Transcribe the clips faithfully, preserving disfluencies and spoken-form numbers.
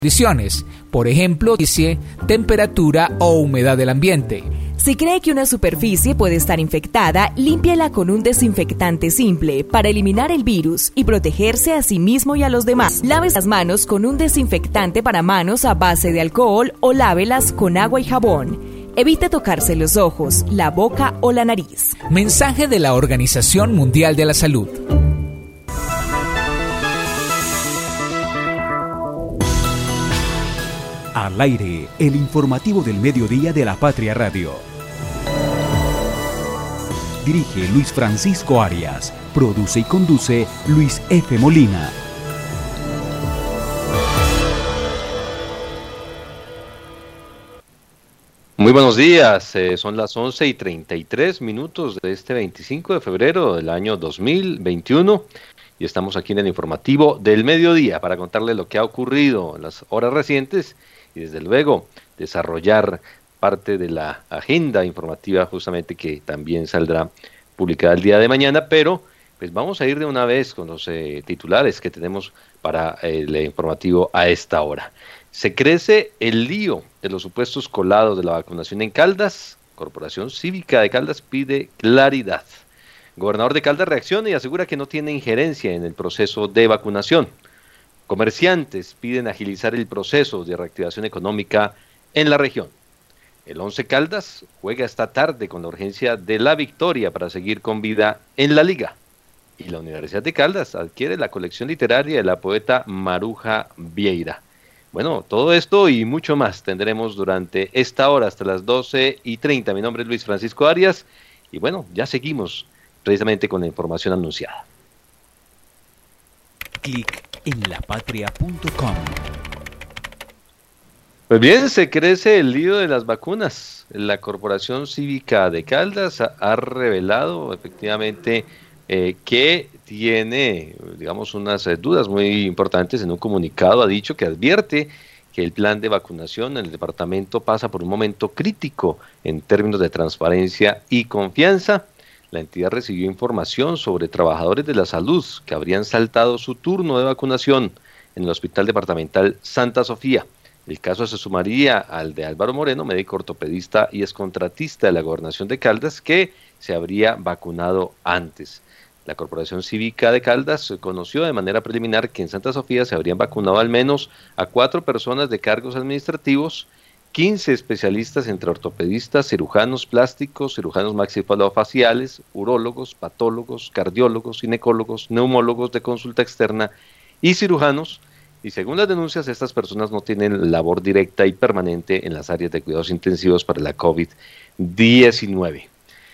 condiciones, por ejemplo, temperatura o humedad del ambiente. Si cree que una superficie puede estar infectada, límpiela con un desinfectante simple para eliminar el virus y protegerse a sí mismo y a los demás. Lave las manos con un desinfectante para manos a base de alcohol o lávelas con agua y jabón. Evite tocarse los ojos, la boca o la nariz. Mensaje de la Organización Mundial de la Salud. Al aire, el informativo del mediodía de la Patria Radio. Dirige Luis Francisco Arias. Produce y conduce Luis F. Molina. Muy buenos días, eh, son las once y treinta y tres minutos de este veinticinco de febrero del año dos mil veintiuno y estamos aquí en el informativo del mediodía para contarles lo que ha ocurrido en las horas recientes y desde luego desarrollar parte de la agenda informativa justamente que también saldrá publicada el día de mañana, pero pues vamos a ir de una vez con los eh, titulares que tenemos para el informativo a esta hora. Se crece el lío de los supuestos colados de la vacunación en Caldas. Corporación Cívica de Caldas pide claridad. Gobernador de Caldas reacciona y asegura que no tiene injerencia en el proceso de vacunación. Comerciantes piden agilizar el proceso de reactivación económica en la región. El Once Caldas juega esta tarde con la urgencia de la victoria para seguir con vida en la liga. Y la Universidad de Caldas adquiere la colección literaria de la poeta Maruja Vieira. Bueno, todo esto y mucho más tendremos durante esta hora hasta las doce y treinta. Mi nombre es Luis Francisco Arias y bueno, ya seguimos precisamente con la información anunciada. Clic en la patria punto com. Pues bien, se crece el lío de las vacunas. La Corporación Cívica de Caldas ha, ha revelado efectivamente eh, que tiene, digamos, unas eh, dudas muy importantes. En un comunicado ha dicho que advierte que el plan de vacunación en el departamento pasa por un momento crítico en términos de transparencia y confianza. La entidad recibió información sobre trabajadores de la salud que habrían saltado su turno de vacunación en el Hospital Departamental Santa Sofía. El caso se sumaría al de Álvaro Moreno, médico ortopedista y excontratista de la Gobernación de Caldas, que se habría vacunado antes. La Corporación Cívica de Caldas conoció de manera preliminar que en Santa Sofía se habrían vacunado al menos a cuatro personas de cargos administrativos, quince especialistas entre ortopedistas, cirujanos plásticos, cirujanos maxilofaciales, urólogos, patólogos, cardiólogos, ginecólogos, neumólogos de consulta externa y cirujanos. Y según las denuncias, estas personas no tienen labor directa y permanente en las áreas de cuidados intensivos para la COVID diecinueve.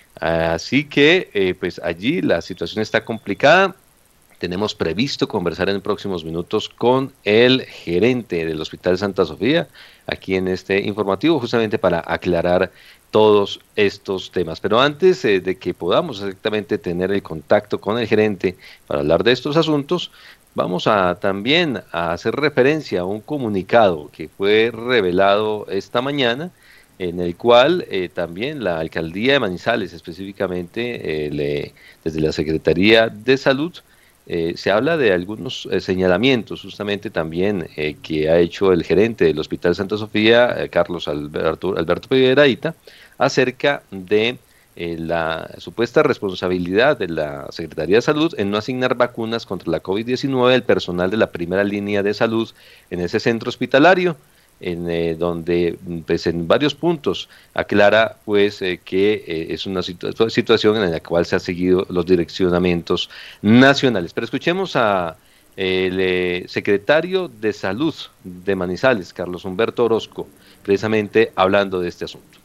Así que, eh, pues allí la situación está complicada. Tenemos previsto conversar en próximos minutos con el gerente del Hospital Santa Sofía, aquí en este informativo, justamente para aclarar todos estos temas. Pero antes eh, de que podamos exactamente tener el contacto con el gerente para hablar de estos asuntos, vamos a también a hacer referencia a un comunicado que fue revelado esta mañana, en el cual eh, también la Alcaldía de Manizales, específicamente eh, le, desde la Secretaría de Salud, eh, se habla de algunos eh, señalamientos justamente también eh, que ha hecho el gerente del Hospital Santa Sofía, eh, Carlos Alberto, Alberto Piedrahita, acerca de eh, la supuesta responsabilidad de la Secretaría de Salud en no asignar vacunas contra la COVID diecinueve al personal de la primera línea de salud en ese centro hospitalario, en eh, donde pues en varios puntos aclara pues eh, que eh, es una situ- situación en la cual se han seguido los direccionamientos nacionales. Pero escuchemos a el eh, secretario de Salud de Manizales, Carlos Humberto Orozco, precisamente hablando de este asunto.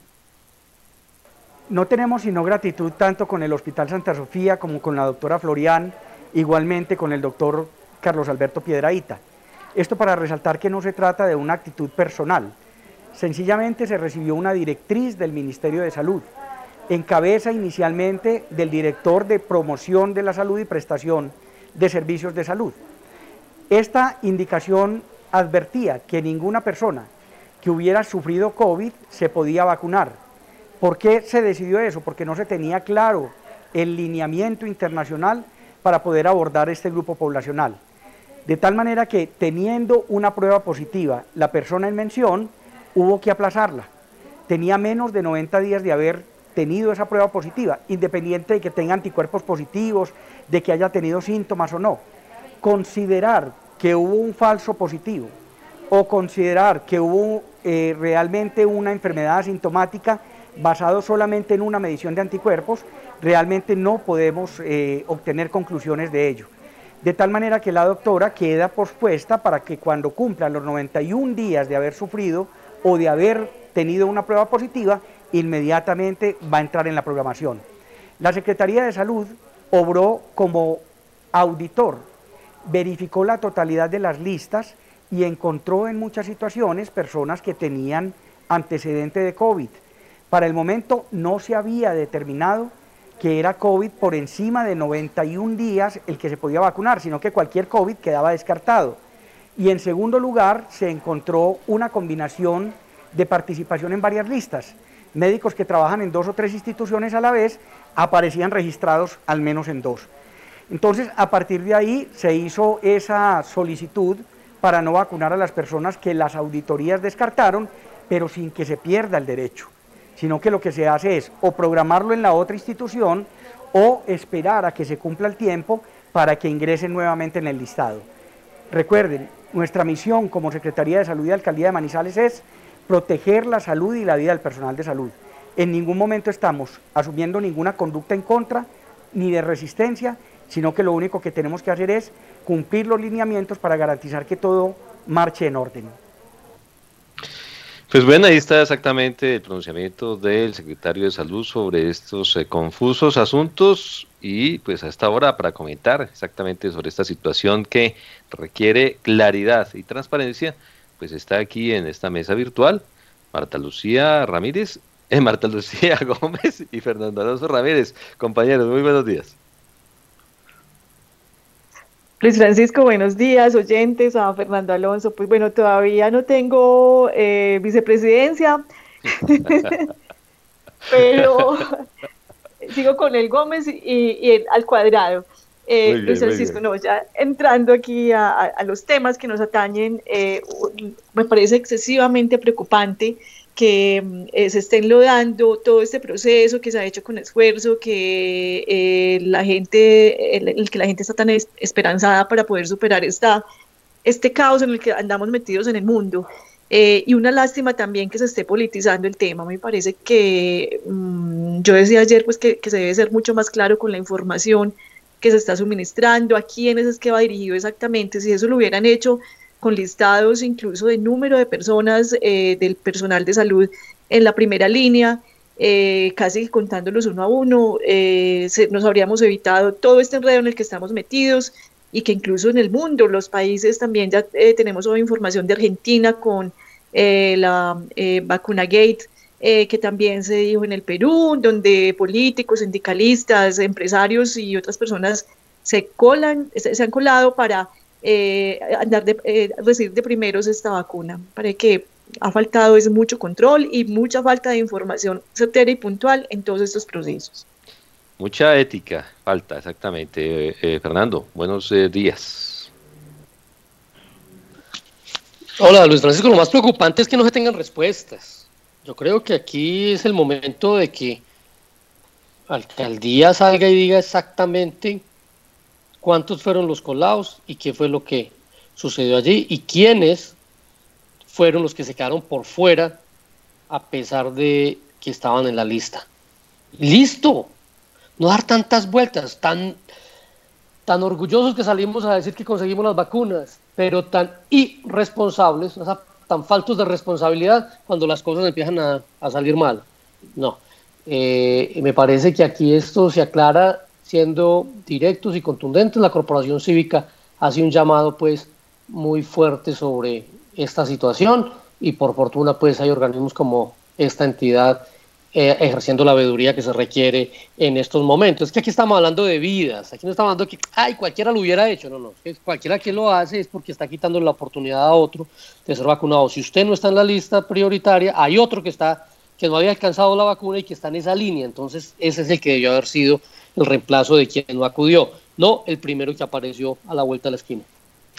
No tenemos sino gratitud tanto con el Hospital Santa Sofía como con la doctora Florian, igualmente con el doctor Carlos Alberto Piedrahita. Esto para resaltar que no se trata de una actitud personal, sencillamente se recibió una directriz del Ministerio de Salud, en cabeza inicialmente del director de promoción de la salud y prestación de servicios de salud. Esta indicación advertía que ninguna persona que hubiera sufrido COVID se podía vacunar. ¿Por qué se decidió eso? Porque no se tenía claro el lineamiento internacional para poder abordar este grupo poblacional. De tal manera que teniendo una prueba positiva, la persona en mención hubo que aplazarla. Tenía menos de noventa días de haber tenido esa prueba positiva, independiente de que tenga anticuerpos positivos, de que haya tenido síntomas o no. Considerar que hubo un falso positivo o considerar que hubo eh, realmente una enfermedad asintomática basado solamente en una medición de anticuerpos, realmente no podemos eh, obtener conclusiones de ello. De tal manera que la doctora queda pospuesta para que cuando cumpla los noventa y un días de haber sufrido o de haber tenido una prueba positiva, inmediatamente va a entrar en la programación. La Secretaría de Salud obró como auditor, verificó la totalidad de las listas y encontró en muchas situaciones personas que tenían antecedente de COVID. Para el momento no se había determinado que era COVID por encima de noventa y un días el que se podía vacunar, sino que cualquier COVID quedaba descartado. Y en segundo lugar se encontró una combinación de participación en varias listas. Médicos que trabajan en dos o tres instituciones a la vez aparecían registrados al menos en dos. Entonces, a partir de ahí se hizo esa solicitud para no vacunar a las personas que las auditorías descartaron, pero sin que se pierda el derecho, sino que lo que se hace es o programarlo en la otra institución o esperar a que se cumpla el tiempo para que ingresen nuevamente en el listado. Recuerden, nuestra misión como Secretaría de Salud y Alcaldía de Manizales es proteger la salud y la vida del personal de salud. En ningún momento estamos asumiendo ninguna conducta en contra ni de resistencia, sino que lo único que tenemos que hacer es cumplir los lineamientos para garantizar que todo marche en orden. Pues bueno, ahí está exactamente el pronunciamiento del secretario de Salud sobre estos eh, confusos asuntos y pues hasta ahora para comentar exactamente sobre esta situación que requiere claridad y transparencia, pues está aquí en esta mesa virtual Marta Lucía Ramírez, eh, Marta Lucía Gómez y Fernando Alonso Ramírez. Compañeros, muy buenos días. Luis Francisco, buenos días, oyentes, a Fernando Alonso. Pues bueno, todavía no tengo eh, vicepresidencia, pero sigo con el Gómez y, y el, al cuadrado. Eh, bien, Luis Francisco, no, ya entrando aquí a, a, a los temas que nos atañen, eh, me parece excesivamente preocupante que eh, se esté enlodando todo este proceso que se ha hecho con esfuerzo, que eh, la gente, el, el que la gente está tan es, esperanzada para poder superar esta, este caos en el que andamos metidos en el mundo. Eh, y una lástima también que se esté politizando el tema. Me parece que, mmm, yo decía ayer pues que, que se debe ser mucho más claro con la información que se está suministrando, a quiénes es que va dirigido exactamente. Si eso lo hubieran hecho con listados incluso de número de personas eh, del personal de salud en la primera línea, eh, casi contándolos uno a uno, eh, se, nos habríamos evitado todo este enredo en el que estamos metidos y que incluso en el mundo, los países también ya eh, tenemos hoy información de Argentina con eh, la eh, vacuna gate, eh, que también se dijo en el Perú, donde políticos, sindicalistas, empresarios y otras personas se colan, se, se han colado para Eh, andar de, eh, recibir de primeros esta vacuna. Parece que ha faltado es mucho control y mucha falta de información certera y puntual en todos estos procesos. Mucha ética falta, exactamente. Eh, eh, Fernando, buenos eh, días. Hola, Luis Francisco, lo más preocupante es que no se tengan respuestas. Yo creo que aquí es el momento de que la alcaldía salga y diga exactamente cuántos fueron los colados y qué fue lo que sucedió allí y quiénes fueron los que se quedaron por fuera a pesar de que estaban en la lista. ¡Listo! No dar tantas vueltas, tan, tan orgullosos que salimos a decir que conseguimos las vacunas, pero tan irresponsables, o sea, tan faltos de responsabilidad cuando las cosas empiezan a, a salir mal. No, eh, me parece que aquí esto se aclara siendo directos y contundentes. La Corporación Cívica hace un llamado pues muy fuerte sobre esta situación y por fortuna pues hay organismos como esta entidad eh, ejerciendo la veeduría que se requiere en estos momentos. Es que aquí estamos hablando de vidas, aquí no estamos hablando de que ay, cualquiera lo hubiera hecho, no, no, es que cualquiera que lo hace es porque está quitando la oportunidad a otro de ser vacunado. Si usted no está en la lista prioritaria, hay otro que está que no había alcanzado la vacuna y que está en esa línea, entonces ese es el que debió haber sido el reemplazo de quien no acudió, no el primero que apareció a la vuelta de la esquina.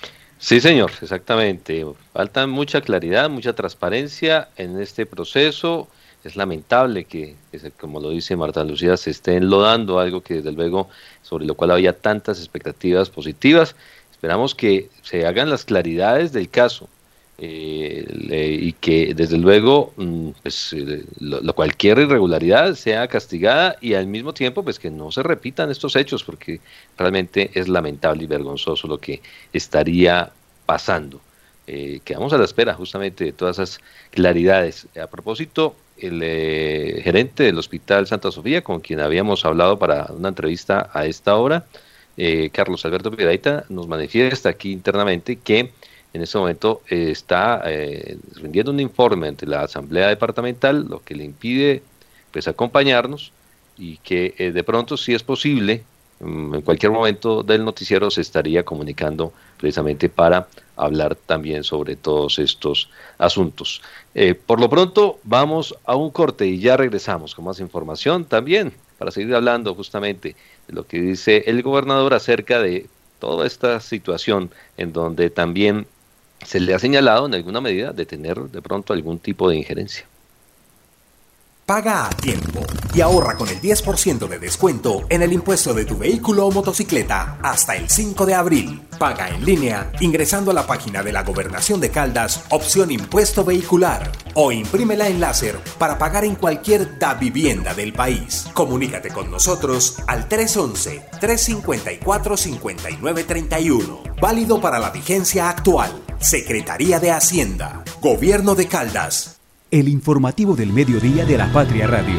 Sí, señor, exactamente. Falta mucha claridad, mucha transparencia en este proceso. Es lamentable que, que, como lo dice Marta Lucía, se esté enlodando algo que desde luego, sobre lo cual había tantas expectativas positivas. Esperamos que se hagan las claridades del caso eh, le, y que desde luego pues, eh, lo, lo, cualquier irregularidad sea castigada y al mismo tiempo pues que no se repitan estos hechos, porque realmente es lamentable y vergonzoso lo que estaría pasando. Eh, quedamos a la espera justamente de todas esas claridades. A propósito, el eh, gerente del Hospital Santa Sofía, con quien habíamos hablado para una entrevista a esta hora, eh, Carlos Alberto Piedrahita, nos manifiesta aquí internamente que en este momento eh, está eh, rindiendo un informe ante la Asamblea Departamental, lo que le impide pues acompañarnos, y que eh, de pronto, si es posible, en cualquier momento del noticiero se estaría comunicando precisamente para hablar también sobre todos estos asuntos. Eh, por lo pronto vamos a un corte y ya regresamos con más información también para seguir hablando justamente de lo que dice el gobernador acerca de toda esta situación en donde también se le ha señalado en alguna medida de tener de pronto algún tipo de injerencia. Paga a tiempo y ahorra con el diez por ciento de descuento en el impuesto de tu vehículo o motocicleta hasta el cinco de abril. Paga en línea ingresando a la página de la Gobernación de Caldas, opción impuesto vehicular, o imprímela en láser para pagar en cualquier Davivienda del país. Comunícate con nosotros al tres once, tres cincuenta y cuatro, cincuenta y nueve treinta y uno. Válido para la vigencia actual. Secretaría de Hacienda. Gobierno de Caldas. El informativo del mediodía de la Patria Radio.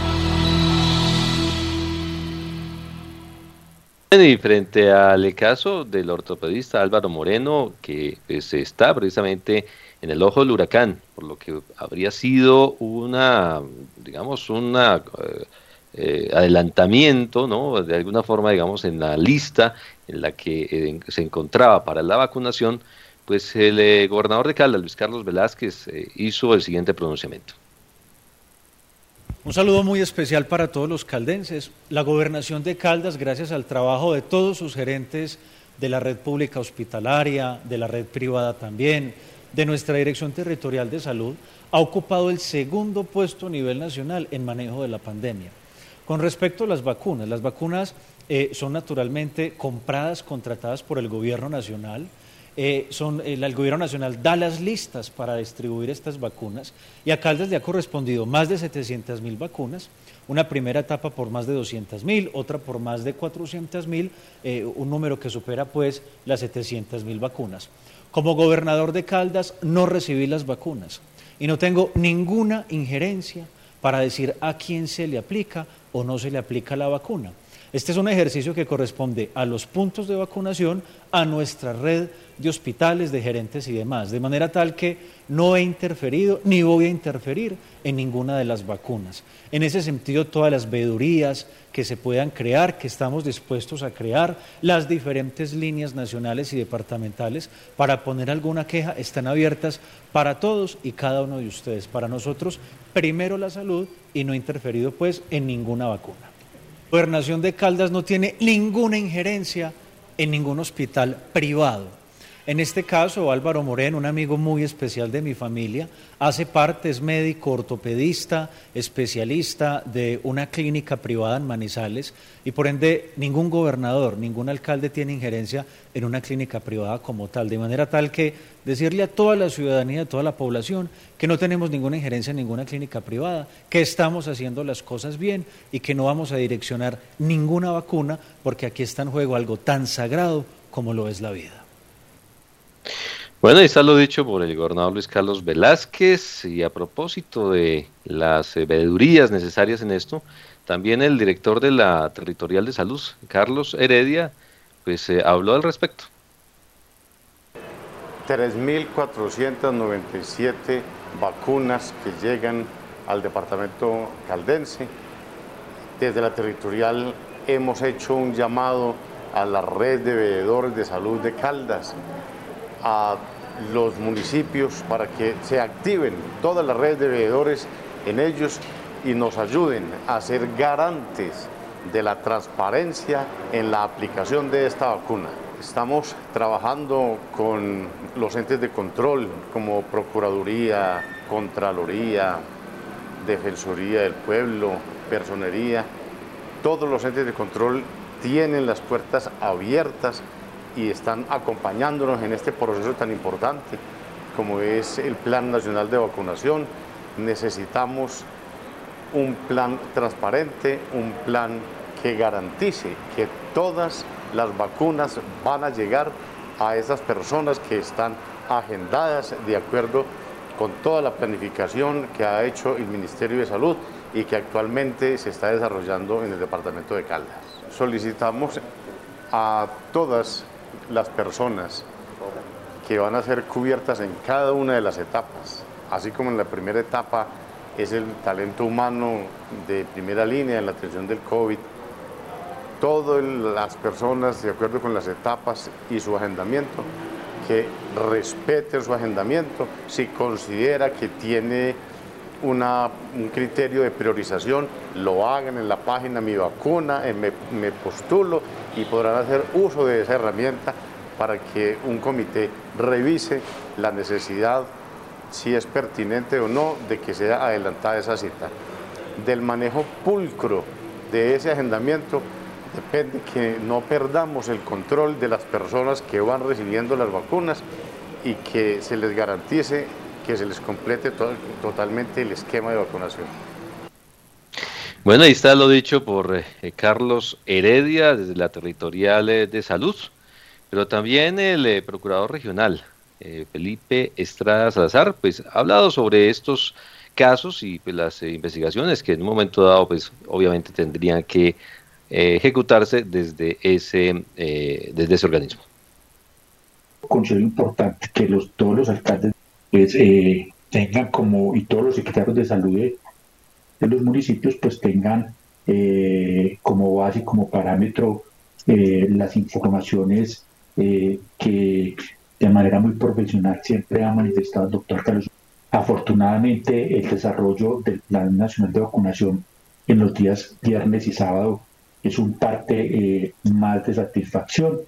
Y frente al caso del ortopedista Álvaro Moreno, que pues, está precisamente en el ojo del huracán, por lo que habría sido una, digamos, una eh, eh, adelantamiento, ¿no? De alguna forma, digamos, en la lista en la que eh, se encontraba para la vacunación, pues el eh, gobernador de Caldas, Luis Carlos Velázquez, eh, hizo el siguiente pronunciamiento. Un saludo muy especial para todos los caldenses. La gobernación de Caldas, gracias al trabajo de todos sus gerentes de la red pública hospitalaria, de la red privada también, de nuestra Dirección Territorial de Salud, ha ocupado el segundo puesto a nivel nacional en manejo de la pandemia. Con respecto a las vacunas, las vacunas eh, son naturalmente compradas, contratadas por el gobierno nacional. Eh, son, el, el gobierno nacional da las listas para distribuir estas vacunas y a Caldas le ha correspondido más de setecientas mil vacunas, una primera etapa por más de doscientas mil, otra por más de cuatrocientas mil, eh, un número que supera pues las setecientas mil vacunas. Como gobernador de Caldas no recibí las vacunas y no tengo ninguna injerencia para decir a quién se le aplica o no se le aplica la vacuna. Este es un ejercicio que corresponde a los puntos de vacunación, a nuestra red de hospitales, de gerentes y demás, de manera tal que no he interferido ni voy a interferir en ninguna de las vacunas. En ese sentido, todas las veedurías que se puedan crear, que estamos dispuestos a crear, las diferentes líneas nacionales y departamentales para poner alguna queja, están abiertas para todos y cada uno de ustedes. Para nosotros, primero la salud y no interferido pues en ninguna vacuna. La Gobernación de Caldas no tiene ninguna injerencia en ningún hospital privado. En este caso, Álvaro Moreno, un amigo muy especial de mi familia, hace parte, es médico, ortopedista, especialista de una clínica privada en Manizales y por ende ningún gobernador, ningún alcalde tiene injerencia en una clínica privada como tal, de manera tal que decirle a toda la ciudadanía, a toda la población que no tenemos ninguna injerencia en ninguna clínica privada, que estamos haciendo las cosas bien y que no vamos a direccionar ninguna vacuna porque aquí está en juego algo tan sagrado como lo es la vida. Bueno, ahí está lo dicho por el gobernador Luis Carlos Velázquez, y a propósito de las veedurías necesarias en esto, también el director de la Territorial de Salud, Carlos Heredia, pues eh, habló al respecto. tres mil cuatrocientas noventa y siete vacunas que llegan al departamento caldense. Desde la Territorial hemos hecho un llamado a la red de veedores de salud de Caldas, a los municipios para que se activen toda la red de veedores en ellos y nos ayuden a ser garantes de la transparencia en la aplicación de esta vacuna. Estamos trabajando con los entes de control como Procuraduría, Contraloría, Defensoría del Pueblo, Personería. Todos los entes de control tienen las puertas abiertas y están acompañándonos en este proceso tan importante como es el Plan Nacional de Vacunación. Necesitamos un plan transparente, un plan que garantice que todas las vacunas van a llegar a esas personas que están agendadas de acuerdo con toda la planificación que ha hecho el Ministerio de Salud y que actualmente se está desarrollando en el departamento de Caldas. Solicitamos a todas las personas que van a ser cubiertas en cada una de las etapas, así como en la primera etapa es el talento humano de primera línea en la atención del COVID, todas las personas de acuerdo con las etapas y su agendamiento, que respeten su agendamiento, si considera que tiene una, un criterio de priorización, lo hagan en la página Mi Vacuna, en me, me postulo, y podrán hacer uso de esa herramienta para que un comité revise la necesidad, si es pertinente o no, de que sea adelantada esa cita. Del manejo pulcro de ese agendamiento depende que no perdamos el control de las personas que van recibiendo las vacunas y que se les garantice que se les complete to- totalmente el esquema de vacunación. Bueno, ahí está lo dicho por eh, Carlos Heredia desde la Territorial eh, de Salud, pero también el eh, Procurador Regional, eh, Felipe Estrada Salazar, pues ha hablado sobre estos casos y pues las eh, investigaciones que en un momento dado pues obviamente tendrían que eh, ejecutarse desde ese, eh, desde ese organismo. Considero importante que los, todos los alcaldes pues, eh, tengan como, y todos los secretarios de salud de, de los municipios pues tengan eh, como base, como parámetro eh, las informaciones eh, que de manera muy profesional siempre ha manifestado el doctor Carlos. Afortunadamente el desarrollo del Plan Nacional de Vacunación en los días viernes y sábado es un parte eh, más de satisfacción.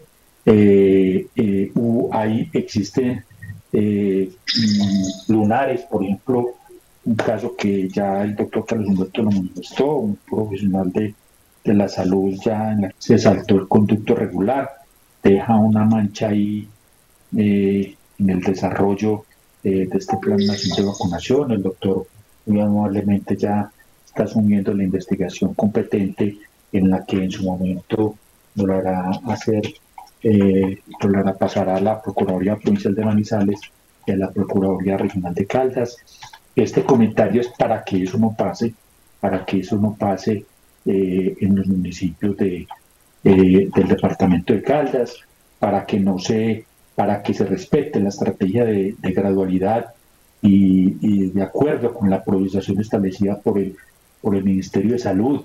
Eh, eh, hubo, ahí existen eh, lunares, por ejemplo, un caso que ya el doctor Carlos Humberto lo manifestó, un profesional de, de la salud ya en la que se saltó el conducto regular, deja una mancha ahí eh, en el desarrollo eh, de este Plan Nacional de Vacunación. El doctor muy amablemente ya está asumiendo la investigación competente en la que en su momento lo hará hacer, eh, lo hará pasar a la Procuraduría Provincial de Manizales y a la Procuraduría Regional de Caldas. Este comentario es para que eso no pase, para que eso no pase eh, en los municipios de, eh, del departamento de Caldas, para que no se, para que se respete la estrategia de, de gradualidad y, y de acuerdo con la priorización establecida por el, por el Ministerio de Salud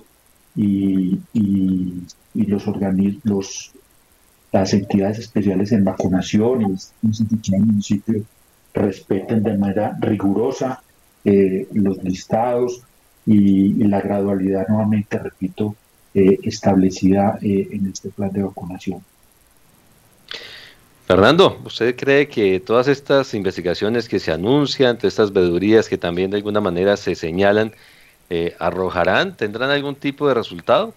y, y, y los organismos, las entidades especiales en vacunación y las instituciones del municipio respeten de manera rigurosa eh, los listados y, y la gradualidad, nuevamente repito, eh, establecida eh, en este plan de vacunación. Fernando, ¿usted cree que todas estas investigaciones que se anuncian, todas estas veedurías que también de alguna manera se señalan, eh, arrojarán, tendrán algún tipo de resultado?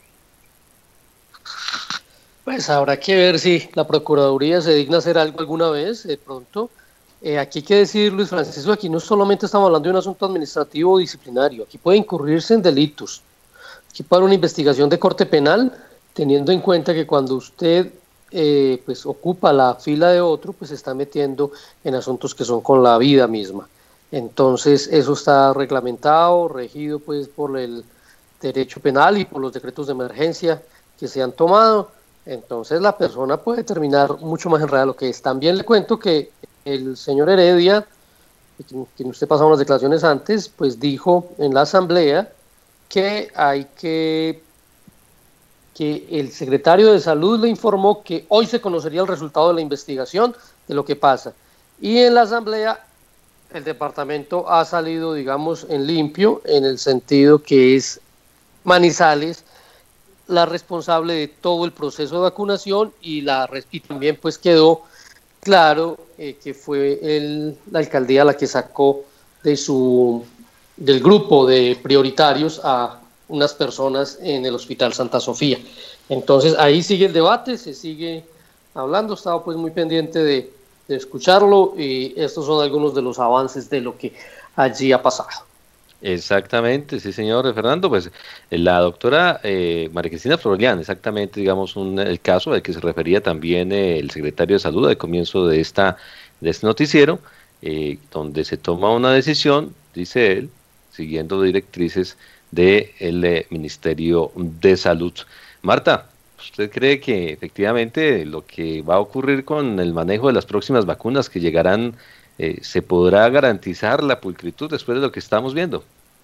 Pues habrá que ver si la Procuraduría se digna hacer algo alguna vez, de pronto. Eh, aquí hay que decir, Luis Francisco, aquí no solamente estamos hablando de un asunto administrativo o disciplinario, aquí puede incurrirse en delitos. Aquí puede haber una investigación de corte penal, teniendo en cuenta que cuando usted eh, pues ocupa la fila de otro, pues se está metiendo en asuntos que son con la vida misma. Entonces eso está reglamentado, regido pues por el derecho penal y por los decretos de emergencia que se han tomado. Entonces la persona puede terminar mucho más enredada de lo que es. También le cuento que el señor Heredia, quien usted pasó unas declaraciones antes, pues dijo en la asamblea que hay que, que el secretario de Salud le informó que hoy se conocería el resultado de la investigación de lo que pasa. Y en la asamblea el departamento ha salido, digamos, en limpio, en el sentido que es Manizales la responsable de todo el proceso de vacunación y, la, y también pues quedó claro eh, que fue el, la alcaldía la que sacó de su, del grupo de prioritarios a unas personas en el Hospital Santa Sofía. Entonces ahí sigue el debate, se sigue hablando, estaba pues muy pendiente de, de escucharlo y estos son algunos de los avances de lo que allí ha pasado. Exactamente, sí señor Fernando, pues la doctora eh, María Cristina Florian, exactamente digamos un, el caso al que se refería también eh, el secretario de Salud al comienzo de, esta, de este noticiero, eh, donde se toma una decisión, dice él, siguiendo directrices del eh, Ministerio de Salud. Marta, ¿usted cree que efectivamente lo que va a ocurrir con el manejo de las próximas vacunas que llegarán, eh, se podrá garantizar la pulcritud después de lo que estamos viendo?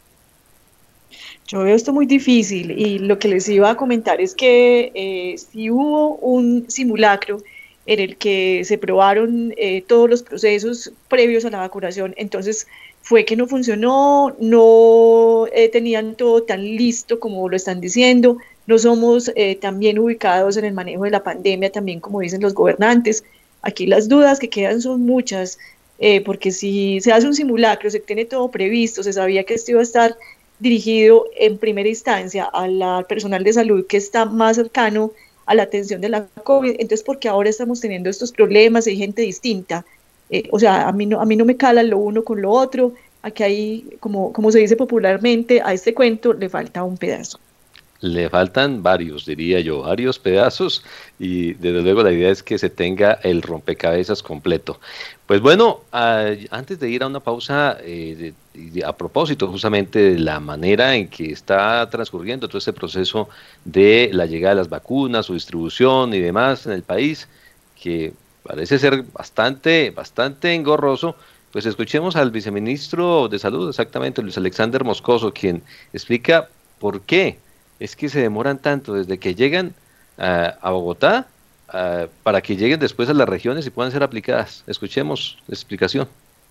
Yo veo esto muy difícil y lo que les iba a comentar es que eh, si hubo un simulacro en el que se probaron eh, todos los procesos previos a la vacunación, entonces fue que no funcionó, no eh, tenían todo tan listo como lo están diciendo, no somos eh, tan bien ubicados en el manejo de la pandemia también como dicen los gobernantes. Aquí las dudas que quedan son muchas, eh, porque si se hace un simulacro, se tiene todo previsto, se sabía que esto iba a estar dirigido en primera instancia al personal de salud que está más cercano a la atención de la COVID, entonces porque ahora estamos teniendo estos problemas, hay gente distinta, eh, o sea, a mí, no, a mí no me cala lo uno con lo otro, aquí hay, como, como se dice popularmente, a este cuento le falta un pedazo. Le faltan varios, diría yo, varios pedazos y desde luego la idea es que se tenga el rompecabezas completo. Pues bueno, a, antes de ir a una pausa, eh, de, de, a propósito justamente de la manera en que está transcurriendo todo este proceso de la llegada de las vacunas, su distribución y demás en el país, que parece ser bastante, bastante engorroso, pues escuchemos al viceministro de Salud, exactamente, Luis Alexander Moscoso, quien explica por qué es que se demoran tanto desde que llegan uh, a Bogotá uh, para que lleguen después a las regiones y puedan ser aplicadas. Escuchemos la explicación.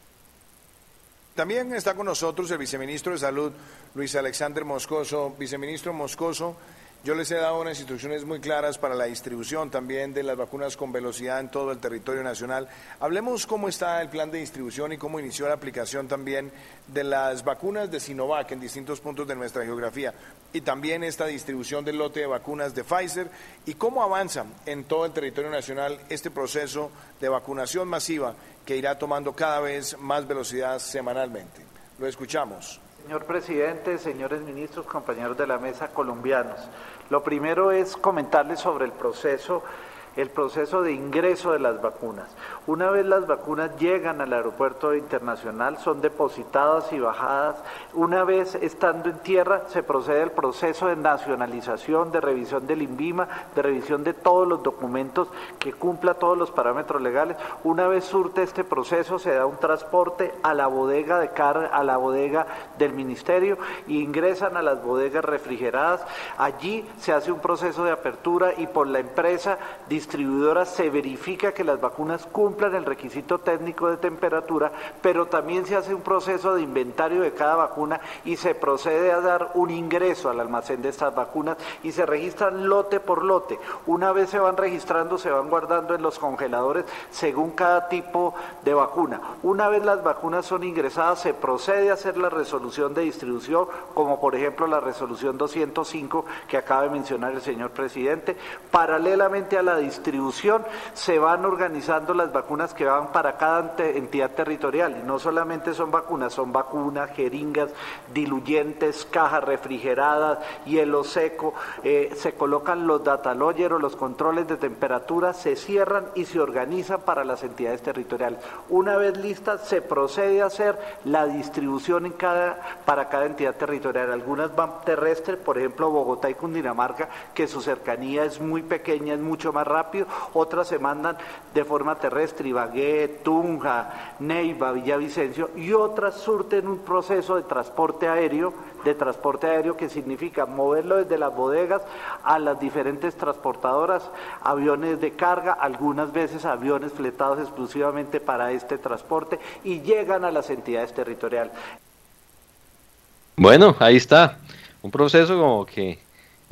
También está con nosotros el viceministro de Salud, Luis Alexander Moscoso. Viceministro Moscoso, yo les he dado unas instrucciones muy claras para la distribución también de las vacunas con velocidad en todo el territorio nacional. Hablemos cómo está el plan de distribución y cómo inició la aplicación también de las vacunas de Sinovac en distintos puntos de nuestra geografía y también esta distribución del lote de vacunas de Pfizer y cómo avanza en todo el territorio nacional este proceso de vacunación masiva que irá tomando cada vez más velocidad semanalmente. Lo escuchamos. Señor presidente, señores ministros, compañeros de la mesa colombianos, lo primero es comentarles sobre el proceso, el proceso de ingreso de las vacunas. Una vez las vacunas llegan al aeropuerto internacional, son depositadas y bajadas. Una vez estando en tierra, se procede al proceso de nacionalización, de revisión del INVIMA, de revisión de todos los documentos que cumpla todos los parámetros legales. Una vez surte este proceso, se da un transporte a la bodega de carga, a la bodega del ministerio, e ingresan a las bodegas refrigeradas. Allí se hace un proceso de apertura y por la empresa distribuidora se verifica que las vacunas cumplan el requisito técnico de temperatura, pero también se hace un proceso de inventario de cada vacuna y se procede a dar un ingreso al almacén de estas vacunas y se registran lote por lote. Una vez se van registrando, se van guardando en los congeladores según cada tipo de vacuna. Una vez las vacunas son ingresadas, se procede a hacer la resolución de distribución, como por ejemplo la resolución doscientos cinco que acaba de mencionar el señor presidente. Paralelamente a la distribución se van organizando las vacunas que van para cada entidad territorial y no solamente son vacunas, son vacunas, jeringas, diluyentes, cajas refrigeradas, hielo seco, eh, se colocan los data logger o los controles de temperatura, se cierran y se organizan para las entidades territoriales. Una vez listas se procede a hacer la distribución en cada, para cada entidad territorial. Algunas van terrestres, por ejemplo Bogotá y Cundinamarca, que su cercanía es muy pequeña, es mucho más rápido, otras se mandan de forma terrestre, Ibagué, Tunja, Neiva, Villavicencio, y otras surten un proceso de transporte aéreo, de transporte aéreo que significa moverlo desde las bodegas a las diferentes transportadoras, aviones de carga, algunas veces aviones fletados exclusivamente para este transporte y llegan a las entidades territoriales. Bueno, ahí está, un proceso como que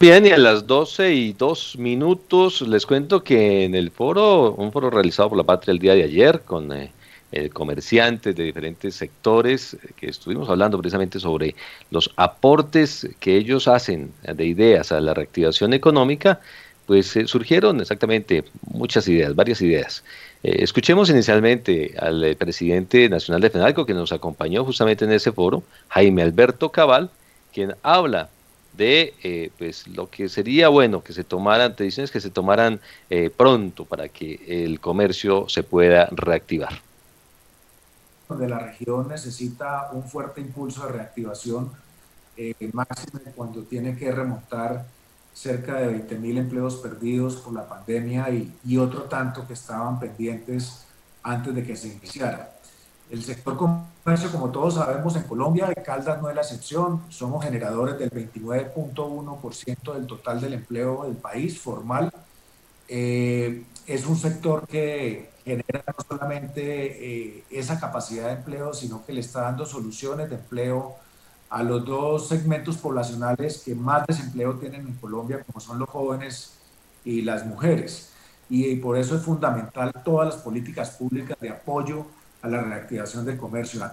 Bien, y a las doce y dos minutos les cuento que en el foro, un foro realizado por La Patria el día de ayer con eh, eh, comerciantes de diferentes sectores, eh, que estuvimos hablando precisamente sobre los aportes que ellos hacen de ideas a la reactivación económica, pues eh, surgieron exactamente muchas ideas, varias ideas. Eh, escuchemos inicialmente al eh, presidente nacional de FENALCO, que nos acompañó justamente en ese foro, Jaime Alberto Cabal, quien habla de eh, pues lo que sería bueno que se tomaran, decisiones que se tomaran eh, pronto para que el comercio se pueda reactivar. De la región necesita un fuerte impulso de reactivación, eh, máximo cuando tiene que remontar cerca de veinte mil empleos perdidos por la pandemia y, y otro tanto que estaban pendientes antes de que se iniciara. El sector comercio, como todos sabemos, en Colombia, y Caldas no es la excepción, somos generadores del veintinueve punto uno por ciento del total del empleo del país formal. Eh, es un sector que genera no solamente eh, esa capacidad de empleo, sino que le está dando soluciones de empleo a los dos segmentos poblacionales que más desempleo tienen en Colombia, como son los jóvenes y las mujeres. Y, y por eso es fundamental todas las políticas públicas de apoyo a la reactivación del comercio.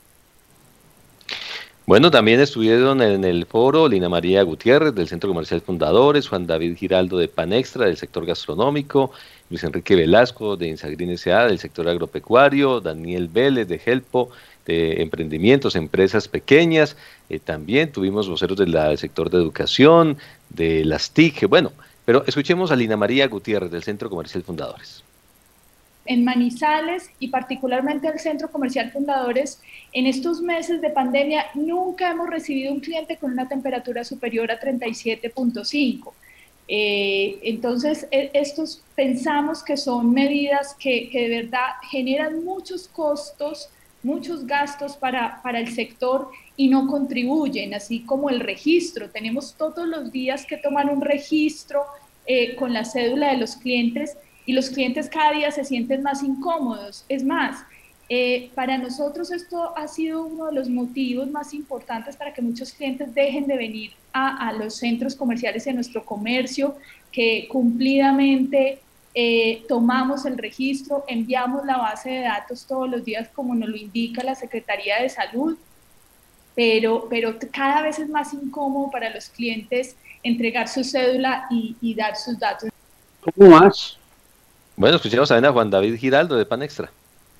Bueno, también estuvieron en el foro Lina María Gutiérrez del Centro Comercial Fundadores, Juan David Giraldo de Panextra del sector gastronómico, Luis Enrique Velasco de Insagrin S A del sector agropecuario, Daniel Vélez de Helpo de emprendimientos, empresas pequeñas, eh, también tuvimos voceros del, del sector de educación, de las T I C, bueno, pero escuchemos a Lina María Gutiérrez del Centro Comercial Fundadores. En Manizales y particularmente al Centro Comercial Fundadores, en estos meses de pandemia nunca hemos recibido un cliente con una temperatura superior a treinta y siete punto cinco. Eh, entonces, estos pensamos que son medidas que, que de verdad generan muchos costos, muchos gastos para, para el sector y no contribuyen, así como el registro. Tenemos todos los días que tomar un registro eh, con la cédula de los clientes, y los clientes cada día se sienten más incómodos. Es más, eh, para nosotros esto ha sido uno de los motivos más importantes para que muchos clientes dejen de venir a, a los centros comerciales de nuestro comercio, que cumplidamente eh, tomamos el registro, enviamos la base de datos todos los días como nos lo indica la Secretaría de Salud, pero, pero cada vez es más incómodo para los clientes entregar su cédula y, y dar sus datos. ¿Cómo más? Bueno, escuchemos también a Juan David Giraldo de Panextra.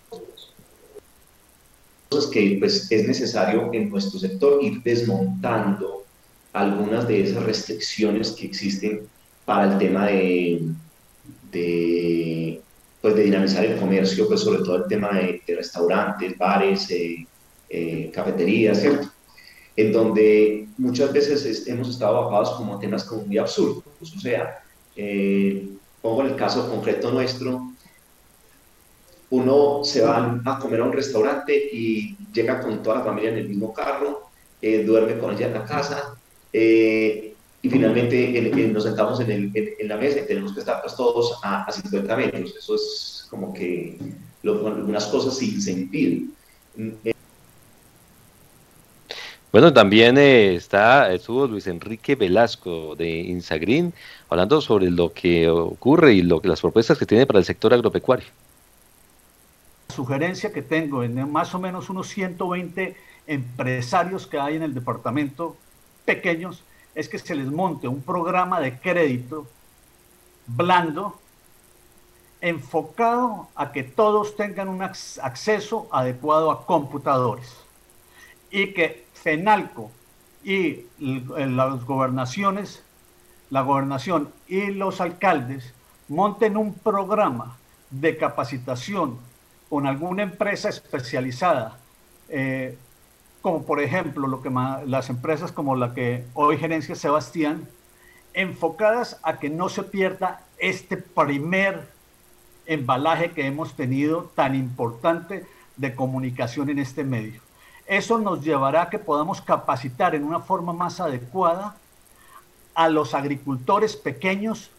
Cosas que pues, es necesario en nuestro sector ir desmontando algunas de esas restricciones que existen para el tema de, de, pues, de dinamizar el comercio, pues, sobre todo el tema de, de restaurantes, bares, eh, eh, cafeterías, ¿cierto? En donde muchas veces es, hemos estado bajados como temas como muy absurdos, o sea, eh, pongo el caso concreto nuestro, uno se va a comer a un restaurante y llega con toda la familia en el mismo carro, eh, duerme con ella en la casa, eh, y finalmente en, en, nos sentamos en, el, en, en la mesa y tenemos que estar pues, todos a, a cincuenta metros. Eso es como que lo, algunas cosas sí se impiden. Eh, Bueno, también eh, está, estuvo Luis Enrique Velasco de Insagrin hablando sobre lo que ocurre y lo que las propuestas que tiene para el sector agropecuario. La sugerencia que tengo en más o menos unos ciento veinte empresarios que hay en el departamento pequeños es que se les monte un programa de crédito blando enfocado a que todos tengan un acceso adecuado a computadores y que FENALCO y las gobernaciones, la gobernación y los alcaldes monten un programa de capacitación con alguna empresa especializada, eh, como por ejemplo lo que las empresas como la que hoy gerencia Sebastián, enfocadas a que no se pierda este primer embalaje que hemos tenido tan importante de comunicación en este medio. Eso nos llevará a que podamos capacitar en una forma más adecuada a los agricultores pequeños.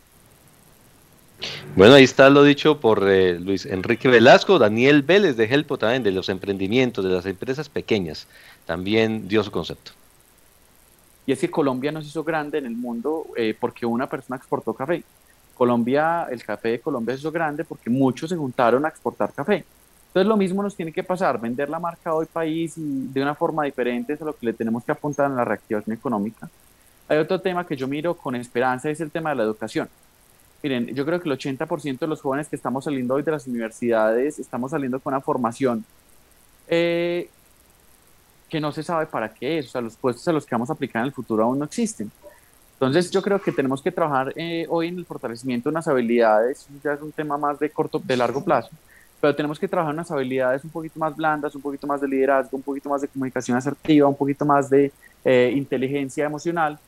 Bueno, ahí está lo dicho por eh, Luis Enrique Velasco. Daniel Vélez de Helpo también, de los emprendimientos, de las empresas pequeñas, también dio su concepto. y es que Colombia no se hizo grande en el mundo eh, porque una persona exportó café. Colombia, el café de Colombia se hizo grande porque muchos se juntaron a exportar café. Entonces lo mismo nos tiene que pasar, vender la marca Hoy País y de una forma diferente es a lo que le tenemos que apuntar en la reactivación económica. Hay otro tema que yo miro con esperanza, es el tema de la educación. Miren, yo creo que el ochenta por ciento de los jóvenes que estamos saliendo hoy de las universidades estamos saliendo con una formación eh, que no se sabe para qué es, o sea, los puestos a los que vamos a aplicar en el futuro aún no existen. Entonces yo creo que tenemos que trabajar eh, hoy en el fortalecimiento de unas habilidades, ya es un tema más de corto, de largo plazo, pero tenemos que trabajar unas habilidades un poquito más blandas, un poquito más de liderazgo, un poquito más de comunicación asertiva, un poquito más de eh, inteligencia emocional.